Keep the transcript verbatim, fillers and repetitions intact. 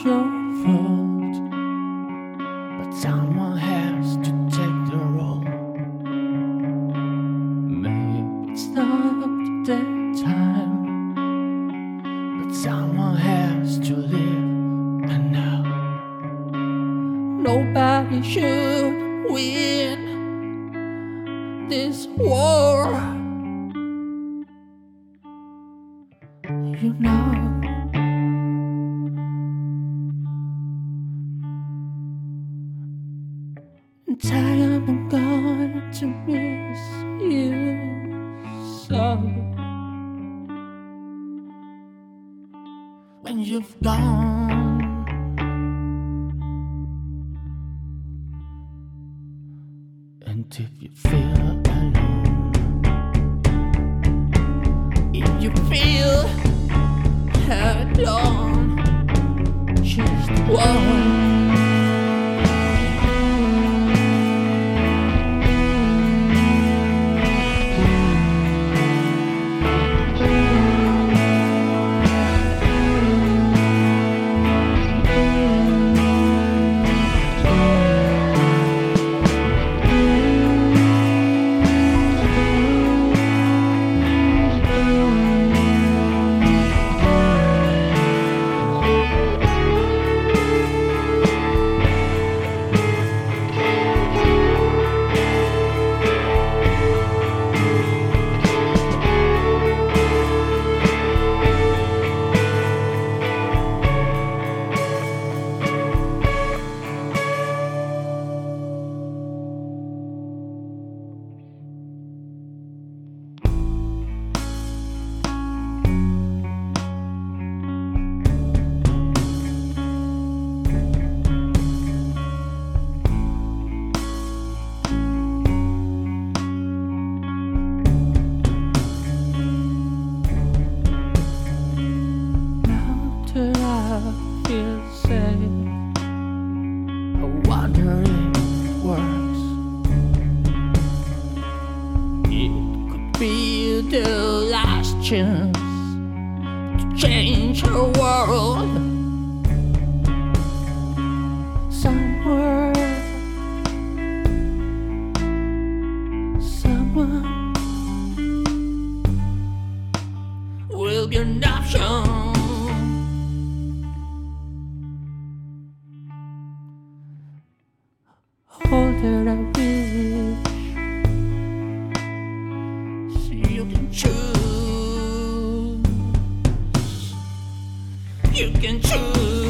your fault, but someone has to take the role. Maybe it's not that time, but someone has to live. And now nobody should win this war. You know, in time I'm going to miss you so. When you've gone, and if you feel alone, if you feel alone, just one. Feel safe. I wonder if it works. It could be the last chance to change our world. Somewhere, someone will be an option. All that I wish, so you can choose, you can choose.